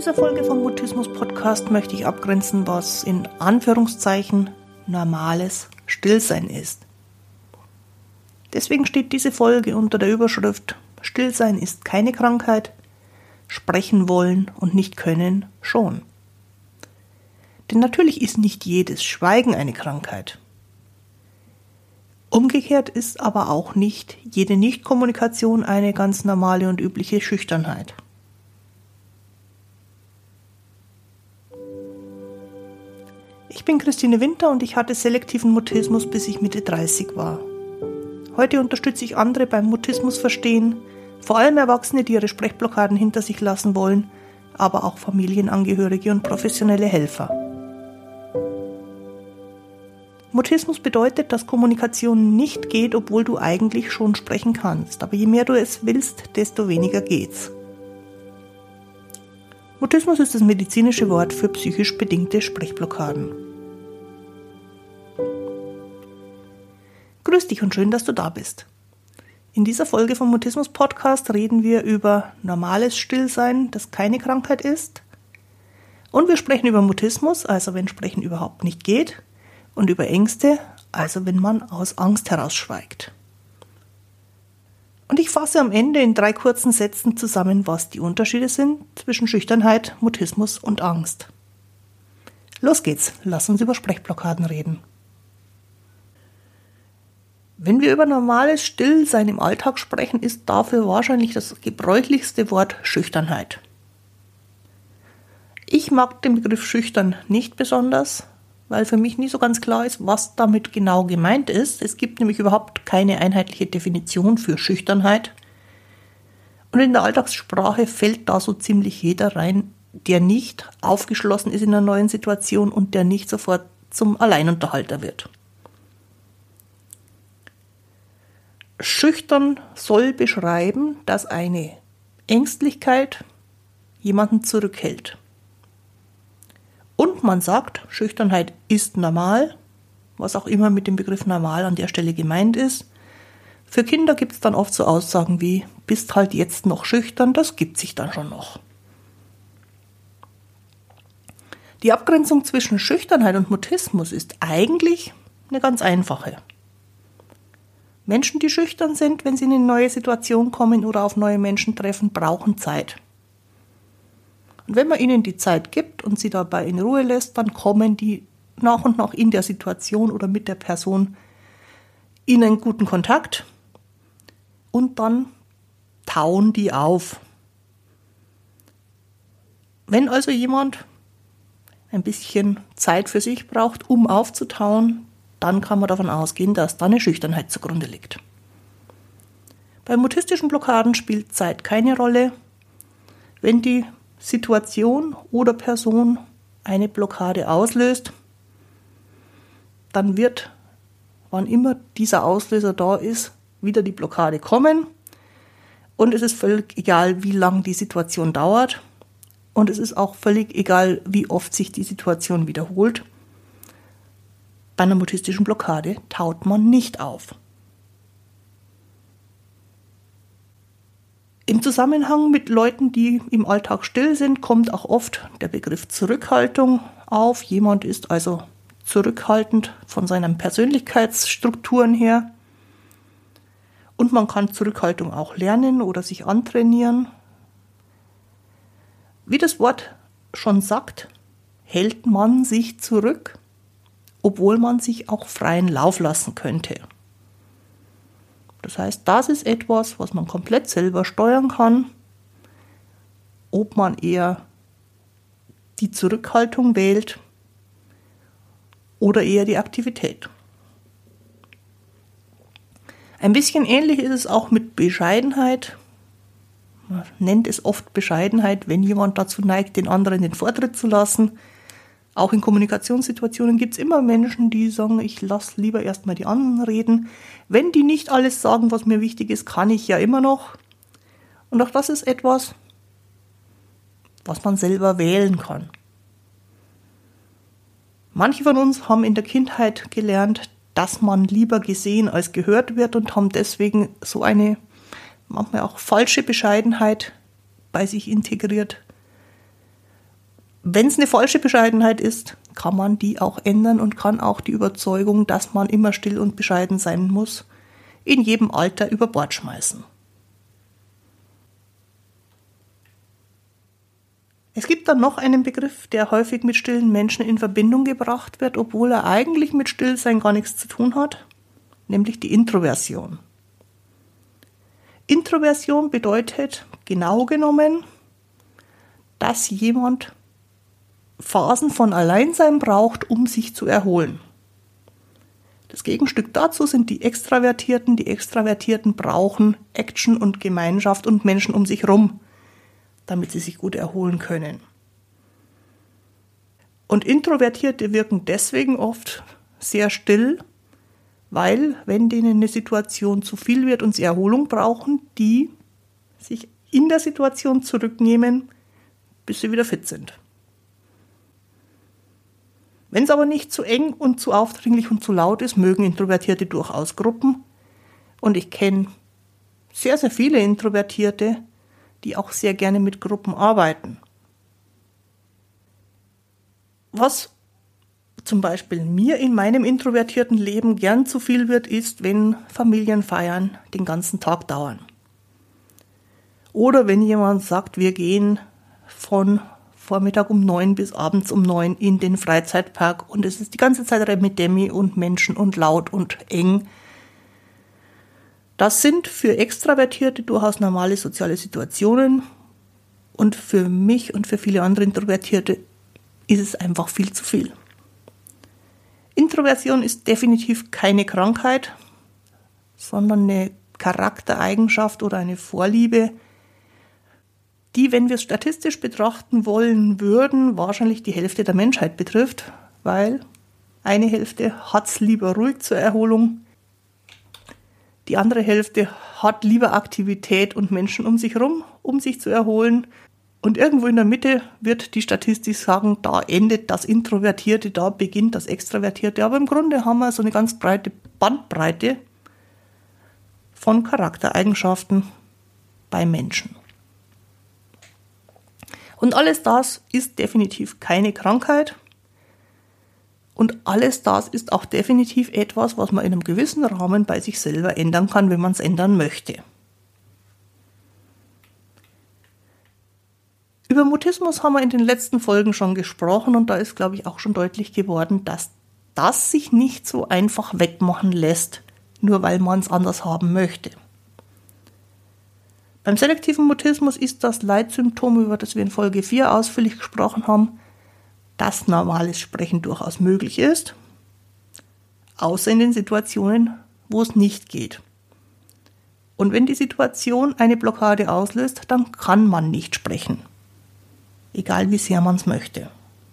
dieser Folge vom Mutismus Podcast möchte ich abgrenzen, was in Anführungszeichen normales Stillsein ist. Deswegen steht diese Folge unter der Überschrift Stillsein ist keine Krankheit, sprechen wollen und nicht können schon. Denn natürlich ist nicht jedes Schweigen eine Krankheit. Umgekehrt ist aber auch nicht jede Nichtkommunikation eine ganz normale und übliche Schüchternheit. Ich bin Christine Winter und ich hatte selektiven Mutismus, bis ich Mitte 30 war. Heute unterstütze ich andere beim Mutismus verstehen, vor allem Erwachsene, die ihre Sprechblockaden hinter sich lassen wollen, aber auch Familienangehörige und professionelle Helfer. Mutismus bedeutet, dass Kommunikation nicht geht, obwohl du eigentlich schon sprechen kannst. Aber je mehr du es willst, desto weniger geht's. Mutismus ist das medizinische Wort für psychisch bedingte Sprechblockaden. Grüß dich und schön, dass du da bist. In dieser Folge vom Mutismus Podcast reden wir über normales Stillsein, das keine Krankheit ist. Und wir sprechen über Mutismus, also wenn Sprechen überhaupt nicht geht. Und über Ängste, also wenn man aus Angst heraus schweigt. Und ich fasse am Ende in 3 kurzen Sätzen zusammen, was die Unterschiede sind zwischen Schüchternheit, Mutismus und Angst. Los geht's, lass uns über Sprechblockaden reden. Wenn wir über normales Stillsein im Alltag sprechen, ist dafür wahrscheinlich das gebräuchlichste Wort Schüchternheit. Ich mag den Begriff schüchtern nicht besonders, weil für mich nie so ganz klar ist, was damit genau gemeint ist. Es gibt nämlich überhaupt keine einheitliche Definition für Schüchternheit. Und in der Alltagssprache fällt da so ziemlich jeder rein, der nicht aufgeschlossen ist in einer neuen Situation und der nicht sofort zum Alleinunterhalter wird. Schüchtern soll beschreiben, dass eine Ängstlichkeit jemanden zurückhält. Und man sagt, Schüchternheit ist normal, was auch immer mit dem Begriff normal an der Stelle gemeint ist. Für Kinder gibt es dann oft so Aussagen wie, bist halt jetzt noch schüchtern, das gibt sich dann schon noch. Die Abgrenzung zwischen Schüchternheit und Mutismus ist eigentlich eine ganz einfache. Menschen, die schüchtern sind, wenn sie in eine neue Situation kommen oder auf neue Menschen treffen, brauchen Zeit. Und wenn man ihnen die Zeit gibt und sie dabei in Ruhe lässt, dann kommen die nach und nach in der Situation oder mit der Person in einen guten Kontakt und dann tauen die auf. Wenn also jemand ein bisschen Zeit für sich braucht, um aufzutauen, dann kann man davon ausgehen, dass da eine Schüchternheit zugrunde liegt. Bei mutistischen Blockaden spielt Zeit keine Rolle. Wenn die Situation oder Person eine Blockade auslöst, dann wird, wann immer dieser Auslöser da ist, wieder die Blockade kommen. Und es ist völlig egal, wie lang die Situation dauert. Und es ist auch völlig egal, wie oft sich die Situation wiederholt. Bei einer mutistischen Blockade taut man nicht auf. Im Zusammenhang mit Leuten, die im Alltag still sind, kommt auch oft der Begriff Zurückhaltung auf. Jemand ist also zurückhaltend von seinen Persönlichkeitsstrukturen her. Und man kann Zurückhaltung auch lernen oder sich antrainieren. Wie das Wort schon sagt, hält man sich zurück, obwohl man sich auch freien Lauf lassen könnte. Das heißt, das ist etwas, was man komplett selber steuern kann, ob man eher die Zurückhaltung wählt oder eher die Aktivität. Ein bisschen ähnlich ist es auch mit Bescheidenheit. Man nennt es oft Bescheidenheit, wenn jemand dazu neigt, den anderen den Vortritt zu lassen. Auch in Kommunikationssituationen gibt es immer Menschen, die sagen, ich lasse lieber erstmal die anderen reden. Wenn die nicht alles sagen, was mir wichtig ist, kann ich ja immer noch. Und auch das ist etwas, was man selber wählen kann. Manche von uns haben in der Kindheit gelernt, dass man lieber gesehen als gehört wird und haben deswegen so eine manchmal auch falsche Bescheidenheit bei sich integriert. Wenn es eine falsche Bescheidenheit ist, kann man die auch ändern und kann auch die Überzeugung, dass man immer still und bescheiden sein muss, in jedem Alter über Bord schmeißen. Es gibt dann noch einen Begriff, der häufig mit stillen Menschen in Verbindung gebracht wird, obwohl er eigentlich mit Stillsein gar nichts zu tun hat, nämlich die Introversion. Introversion bedeutet genau genommen, dass jemand Phasen von Alleinsein braucht, um sich zu erholen. Das Gegenstück dazu sind die Extravertierten. Die Extravertierten brauchen Action und Gemeinschaft und Menschen um sich herum, damit sie sich gut erholen können. Und Introvertierte wirken deswegen oft sehr still, weil, wenn denen eine Situation zu viel wird und sie Erholung brauchen, die sich in der Situation zurücknehmen, bis sie wieder fit sind. Wenn es aber nicht zu eng und zu aufdringlich und zu laut ist, mögen Introvertierte durchaus Gruppen. Und ich kenne sehr, sehr viele Introvertierte, die auch sehr gerne mit Gruppen arbeiten. Was zum Beispiel mir in meinem introvertierten Leben gern zu viel wird, ist, wenn Familienfeiern den ganzen Tag dauern. Oder wenn jemand sagt, wir gehen von Vormittag um 9 bis abends um 9 in den Freizeitpark und es ist die ganze Zeit Remi-Demi und Menschen und laut und eng. Das sind für Extravertierte durchaus normale soziale Situationen und für mich und für viele andere Introvertierte ist es einfach viel zu viel. Introversion ist definitiv keine Krankheit, sondern eine Charaktereigenschaft oder eine Vorliebe, die, wenn wir es statistisch betrachten wollen würden, wahrscheinlich die Hälfte der Menschheit betrifft, weil eine Hälfte hat es lieber ruhig zur Erholung, die andere Hälfte hat lieber Aktivität und Menschen um sich herum, um sich zu erholen. Und irgendwo in der Mitte wird die Statistik sagen, da endet das Introvertierte, da beginnt das Extravertierte. Aber im Grunde haben wir so eine ganz breite Bandbreite von Charaktereigenschaften bei Menschen. Und alles das ist definitiv keine Krankheit. Und alles das ist auch definitiv etwas, was man in einem gewissen Rahmen bei sich selber ändern kann, wenn man es ändern möchte. Über Mutismus haben wir in den letzten Folgen schon gesprochen und da ist, glaube ich, auch schon deutlich geworden, dass das sich nicht so einfach wegmachen lässt, nur weil man es anders haben möchte. Beim selektiven Mutismus ist das Leitsymptom, über das wir in Folge 4 ausführlich gesprochen haben, dass normales Sprechen durchaus möglich ist, außer in den Situationen, wo es nicht geht. Und wenn die Situation eine Blockade auslöst, dann kann man nicht sprechen, egal wie sehr man es möchte.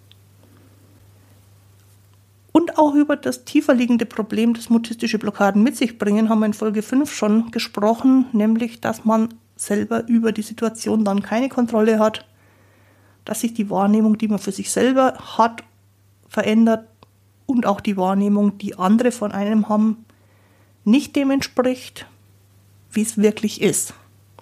Und auch über das tiefer liegende Problem, das mutistische Blockaden mit sich bringen, haben wir in Folge 5 schon gesprochen, nämlich, dass man selber über die Situation dann keine Kontrolle hat, dass sich die Wahrnehmung, die man für sich selber hat, verändert und auch die Wahrnehmung, die andere von einem haben, nicht dem entspricht, wie es wirklich ist.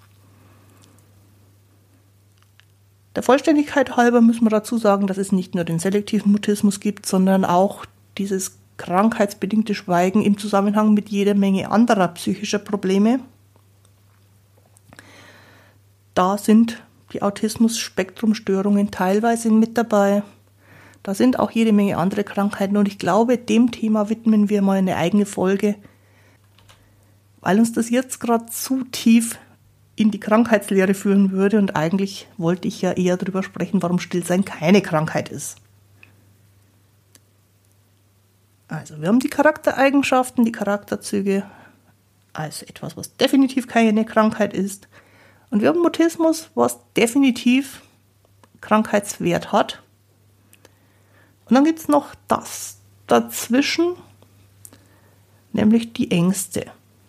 Der Vollständigkeit halber müssen wir dazu sagen, dass es nicht nur den selektiven Mutismus gibt, sondern auch dieses krankheitsbedingte Schweigen im Zusammenhang mit jeder Menge anderer psychischer Probleme. Da sind die Autismus-Spektrum-Störungen teilweise mit dabei. Da sind auch jede Menge andere Krankheiten und ich glaube, dem Thema widmen wir mal eine eigene Folge, weil uns das jetzt gerade zu tief in die Krankheitslehre führen würde und eigentlich wollte ich ja eher darüber sprechen, warum Stillsein keine Krankheit ist. Also wir haben die Charaktereigenschaften, die Charakterzüge als etwas, was definitiv keine Krankheit ist. Und wir haben Mutismus, was definitiv Krankheitswert hat. Und dann gibt es noch das dazwischen, nämlich die Ängste.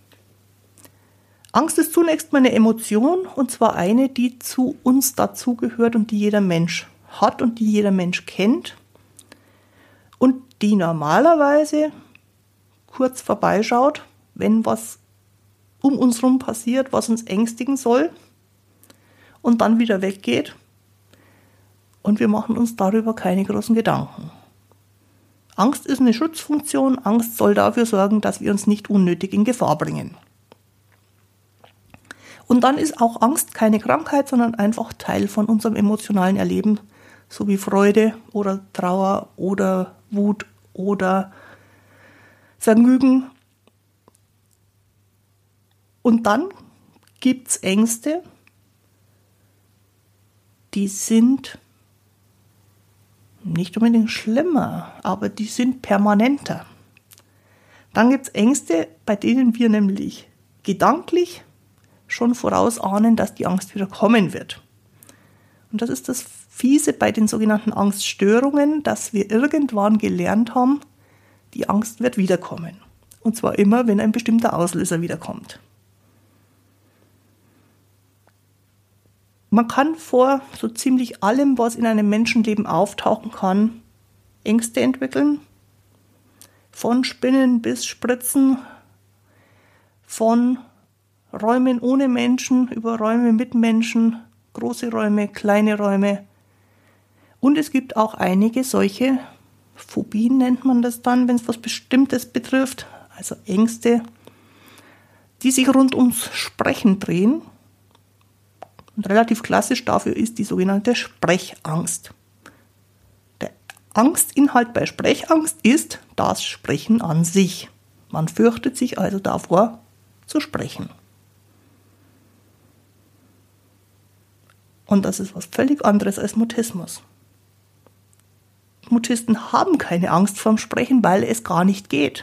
Angst ist zunächst mal eine Emotion, und zwar eine, die zu uns dazugehört und die jeder Mensch hat und die jeder Mensch kennt und die normalerweise kurz vorbeischaut, wenn was um uns herum passiert, was uns ängstigen soll und dann wieder weggeht. und wir machen uns darüber keine großen Gedanken. Angst ist eine Schutzfunktion. Angst soll dafür sorgen, dass wir uns nicht unnötig in Gefahr bringen. Und dann ist auch Angst keine Krankheit, sondern einfach Teil von unserem emotionalen Erleben, so wie Freude oder Trauer oder Wut oder Vergnügen. Und dann gibt es Ängste, die sind nicht unbedingt schlimmer, aber die sind permanenter. Dann gibt es Ängste, bei denen wir nämlich gedanklich schon vorausahnen, dass die Angst wieder kommen wird. Und das ist das Fiese bei den sogenannten Angststörungen, dass wir irgendwann gelernt haben, die Angst wird wiederkommen. Und zwar immer, wenn ein bestimmter Auslöser wiederkommt. Man kann vor so ziemlich allem, was in einem Menschenleben auftauchen kann, Ängste entwickeln. Von Spinnen bis Spritzen, von Räumen ohne Menschen über Räume mit Menschen, große Räume, kleine Räume. Und es gibt auch einige solche Phobien, nennt man das dann, wenn es was Bestimmtes betrifft, also Ängste, die sich rund ums Sprechen drehen. Und relativ klassisch dafür ist die sogenannte Sprechangst. Der Angstinhalt bei Sprechangst ist das Sprechen an sich. Man fürchtet sich also davor, zu sprechen. Und das ist was völlig anderes als Mutismus. Mutisten haben keine Angst vorm Sprechen, weil es gar nicht geht.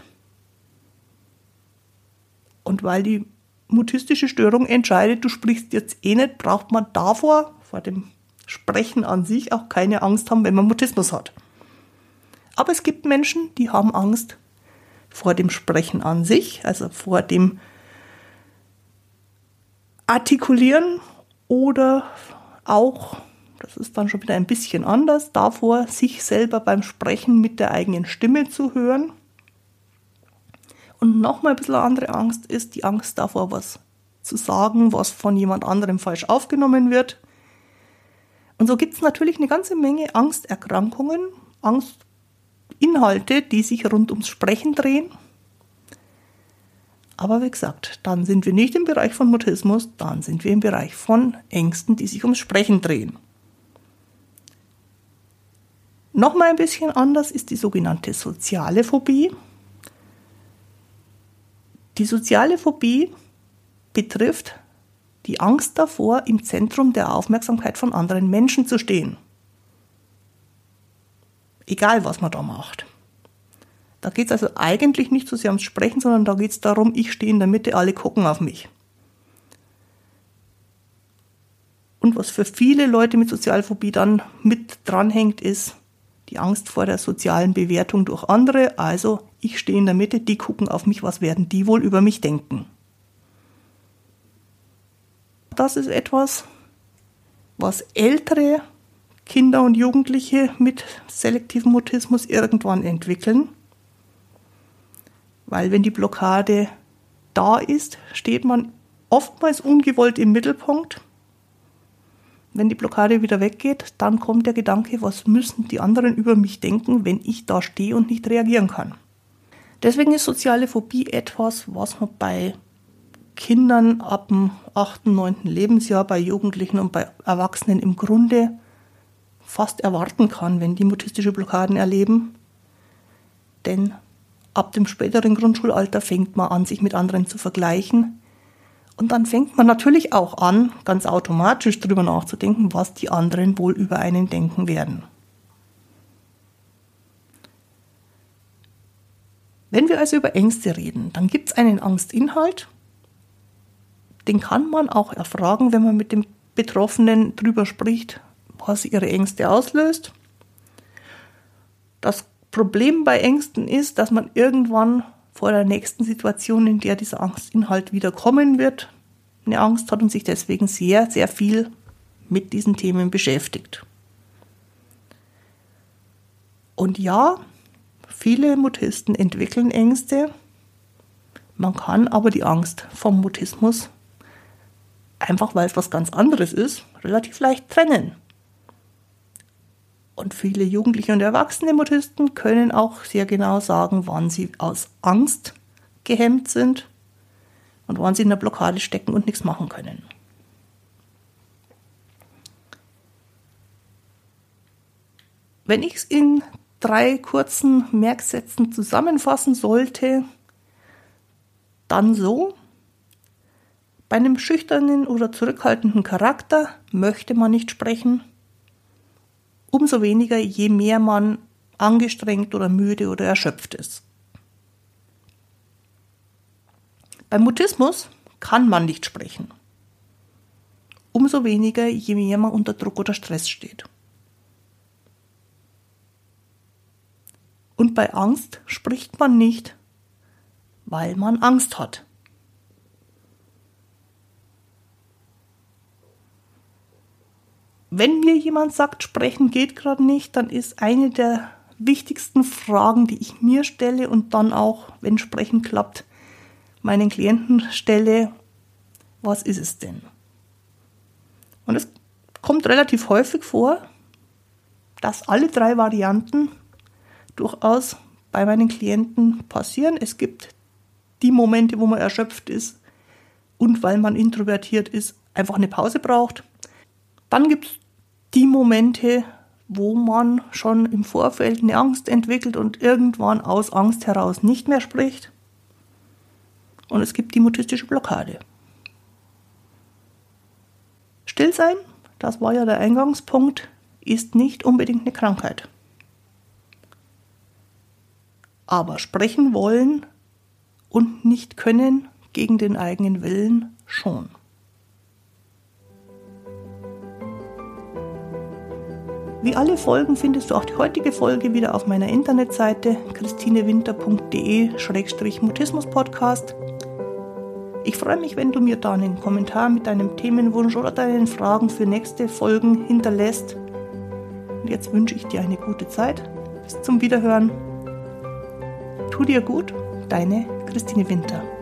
Und weil die mutistische Störung entscheidet, du sprichst jetzt eh nicht, braucht man davor, vor dem Sprechen an sich, auch keine Angst haben, wenn man Mutismus hat. Aber es gibt Menschen, die haben Angst vor dem Sprechen an sich, also vor dem Artikulieren oder auch, das ist dann schon wieder ein bisschen anders, davor, sich selber beim Sprechen mit der eigenen Stimme zu hören. Und nochmal ein bisschen eine andere Angst ist die Angst davor, was zu sagen, was von jemand anderem falsch aufgenommen wird. Und so gibt es natürlich eine ganze Menge Angsterkrankungen, Angstinhalte, die sich rund ums Sprechen drehen. Aber wie gesagt, dann sind wir nicht im Bereich von Mutismus, dann sind wir im Bereich von Ängsten, die sich ums Sprechen drehen. Nochmal ein bisschen anders ist die sogenannte soziale Phobie. Die soziale Phobie betrifft die Angst davor, im Zentrum der Aufmerksamkeit von anderen Menschen zu stehen. Egal, was man da macht. Da geht es also eigentlich nicht so sehr ums Sprechen, sondern da geht es darum, ich stehe in der Mitte, alle gucken auf mich. Und was für viele Leute mit Sozialphobie dann mit dranhängt, ist die Angst vor der sozialen Bewertung durch andere. Also ich stehe in der Mitte, die gucken auf mich, was werden die wohl über mich denken. Das ist etwas, was ältere Kinder und Jugendliche mit selektivem Mutismus irgendwann entwickeln. Weil wenn die Blockade da ist, steht man oftmals ungewollt im Mittelpunkt. Wenn die Blockade wieder weggeht, dann kommt der Gedanke, was müssen die anderen über mich denken, wenn ich da stehe und nicht reagieren kann. Deswegen ist soziale Phobie etwas, was man bei Kindern ab dem 8., 9. Lebensjahr, bei Jugendlichen und bei Erwachsenen im Grunde fast erwarten kann, wenn die mutistische Blockaden erleben. Denn ab dem späteren Grundschulalter fängt man an, sich mit anderen zu vergleichen. Und dann fängt man natürlich auch an, ganz automatisch darüber nachzudenken, was die anderen wohl über einen denken werden. Wenn wir also über Ängste reden, dann gibt es einen Angstinhalt. Den kann man auch erfragen, wenn man mit dem Betroffenen drüber spricht, was ihre Ängste auslöst. Das Problem bei Ängsten ist, dass man irgendwann vor der nächsten Situation, in der dieser Angstinhalt wieder kommen wird, eine Angst hat und sich deswegen sehr, sehr viel mit diesen Themen beschäftigt. Und ja, viele Mutisten entwickeln Ängste. Man kann aber die Angst vom Mutismus, einfach weil es was ganz anderes ist, relativ leicht trennen. Und viele Jugendliche und erwachsene Mutisten können auch sehr genau sagen, wann sie aus Angst gehemmt sind und wann sie in der Blockade stecken und nichts machen können. Wenn ich es in 3 kurzen Merksätzen zusammenfassen sollte, dann so: Bei einem schüchternen oder zurückhaltenden Charakter möchte man nicht sprechen, umso weniger, je mehr man angestrengt oder müde oder erschöpft ist. Beim Mutismus kann man nicht sprechen, umso weniger, je mehr man unter Druck oder Stress steht. Und bei Angst spricht man nicht, weil man Angst hat. Wenn mir jemand sagt, sprechen geht gerade nicht, dann ist eine der wichtigsten Fragen, die ich mir stelle und dann auch, wenn Sprechen klappt, meinen Klienten stelle: Was ist es denn? Und es kommt relativ häufig vor, dass alle 3 Varianten durchaus bei meinen Klienten passieren. Es gibt die Momente, wo man erschöpft ist und weil man introvertiert ist, einfach eine Pause braucht. Dann gibt es die Momente, wo man schon im Vorfeld eine Angst entwickelt und irgendwann aus Angst heraus nicht mehr spricht. Und es gibt die mutistische Blockade. Still sein, das war ja der Eingangspunkt, ist nicht unbedingt eine Krankheit. Aber sprechen wollen und nicht können gegen den eigenen Willen schon. Wie alle Folgen findest du auch die heutige Folge wieder auf meiner Internetseite christinewinter.de/mutismus-podcast. Ich freue mich, wenn du mir da einen Kommentar mit deinem Themenwunsch oder deinen Fragen für nächste Folgen hinterlässt. Und jetzt wünsche ich dir eine gute Zeit. Bis zum Wiederhören. Tu dir gut, deine Christine Winter.